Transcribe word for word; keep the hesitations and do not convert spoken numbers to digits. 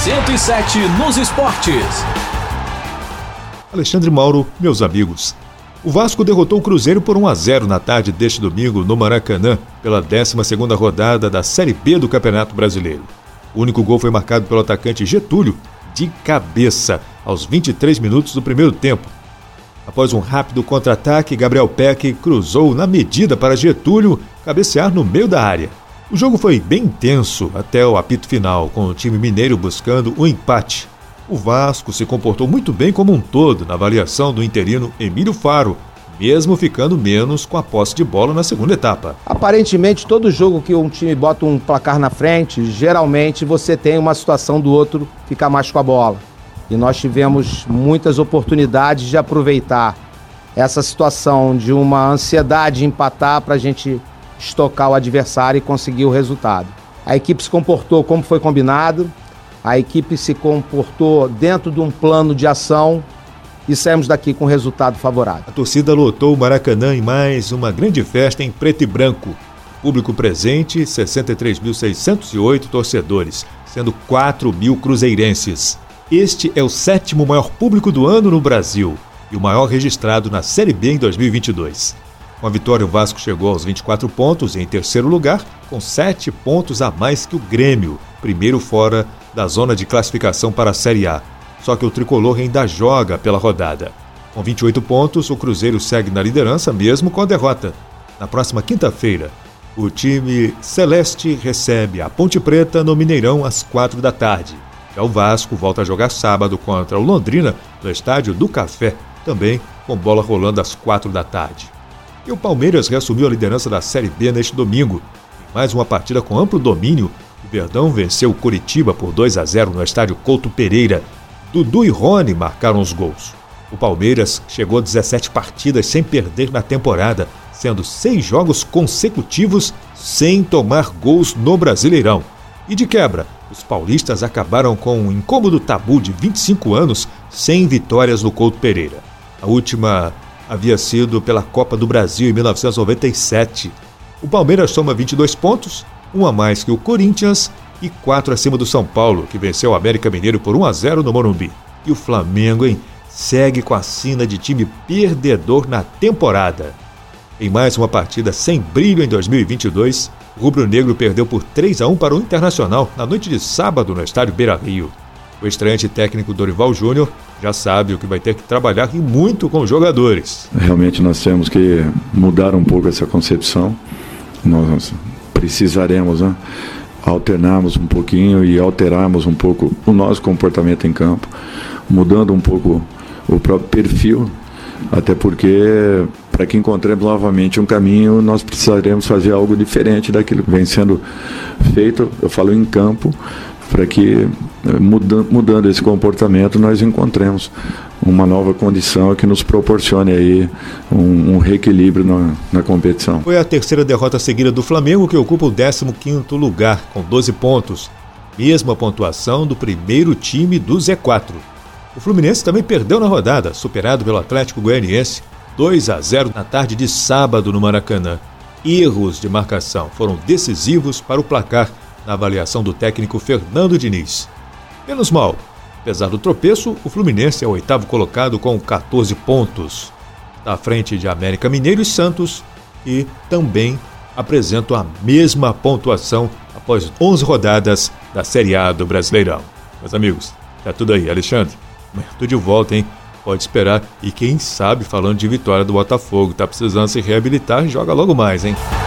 cento e sete nos esportes. Alexandre Mauro, meus amigos. O Vasco derrotou o Cruzeiro por um a zero na tarde deste domingo no Maracanã, pela décima segunda rodada da Série B do Campeonato Brasileiro. O único gol foi marcado pelo atacante Getúlio, de cabeça, aos vinte e três minutos do primeiro tempo. Após um rápido contra-ataque, Gabriel Peck cruzou na medida para Getúlio cabecear no meio da área. O jogo foi bem intenso até o apito final, com o time mineiro buscando o empate. O Vasco se comportou muito bem como um todo na avaliação do interino Emílio Faro, mesmo ficando menos com a posse de bola na segunda etapa. Aparentemente, todo jogo que um time bota um placar na frente, geralmente você tem uma situação do outro ficar mais com a bola. E nós tivemos muitas oportunidades de aproveitar essa situação de uma ansiedade de empatar para a gente estocar o adversário e conseguir o resultado. A equipe se comportou como foi combinado, a equipe se comportou dentro de um plano de ação e saímos daqui com resultado favorável. A torcida lotou o Maracanã em mais uma grande festa em preto e branco. Público presente, sessenta e três mil seiscentos e oito torcedores, sendo quatro mil cruzeirenses. Este é o sétimo maior público do ano no Brasil e o maior registrado na Série B em dois mil e vinte e dois. Com a vitória, o Vasco chegou aos vinte e quatro pontos em terceiro lugar, com sete pontos a mais que o Grêmio, primeiro fora da zona de classificação para a Série A. Só que o tricolor ainda joga pela rodada. Com vinte e oito pontos, o Cruzeiro segue na liderança mesmo com a derrota. Na próxima quinta-feira, o time celeste recebe a Ponte Preta no Mineirão às quatro da tarde. Já o Vasco volta a jogar sábado contra o Londrina no Estádio do Café, também com bola rolando às quatro da tarde. E o Palmeiras reassumiu a liderança da Série B neste domingo. Em mais uma partida com amplo domínio, o Verdão venceu o Coritiba por dois a zero no Estádio Couto Pereira. Dudu e Rony marcaram os gols. O Palmeiras chegou a dezessete partidas sem perder na temporada, sendo seis jogos consecutivos sem tomar gols no Brasileirão. E de quebra, os paulistas acabaram com um incômodo tabu de vinte e cinco anos sem vitórias no Couto Pereira. A última havia sido pela Copa do Brasil em mil novecentos e noventa e sete. O Palmeiras soma vinte e dois pontos, um a mais que o Corinthians e quatro acima do São Paulo, que venceu o América Mineiro por um a zero no Morumbi. E o Flamengo, hein, segue com a sina de time perdedor na temporada. Em mais uma partida sem brilho em dois mil e vinte e dois, o rubro-negro perdeu por três a um para o Internacional na noite de sábado no estádio Beira-Rio. O estreante técnico Dorival Júnior já sabe o que vai ter que trabalhar e muito com os jogadores. Realmente nós temos que mudar um pouco essa concepção. Nós precisaremos, né, alternarmos um pouquinho e alterarmos um pouco o nosso comportamento em campo, mudando um pouco o próprio perfil, até porque para que encontremos novamente um caminho, nós precisaremos fazer algo diferente daquilo que vem sendo feito, eu falo em campo, para que mudando, mudando esse comportamento nós encontremos uma nova condição que nos proporcione aí um, um reequilíbrio na, na competição. Foi a terceira derrota seguida do Flamengo, que ocupa o décimo quinto lugar, com doze pontos, mesma pontuação do primeiro time do Z quatro. O Fluminense também perdeu na rodada, superado pelo Atlético Goianiense, dois a zero na tarde de sábado no Maracanã. Erros de marcação foram decisivos para o placar na avaliação do técnico Fernando Diniz. Menos mal, apesar do tropeço, o Fluminense é o oitavo colocado com catorze pontos. Está à frente de América Mineiro e Santos, e também apresentam a mesma pontuação após onze rodadas da Série A do Brasileirão. Meus amigos, tá tudo aí. Alexandre, amanhã tô de volta, hein? Pode esperar. E quem sabe, falando de vitória do Botafogo, tá precisando se reabilitar, joga logo mais, hein?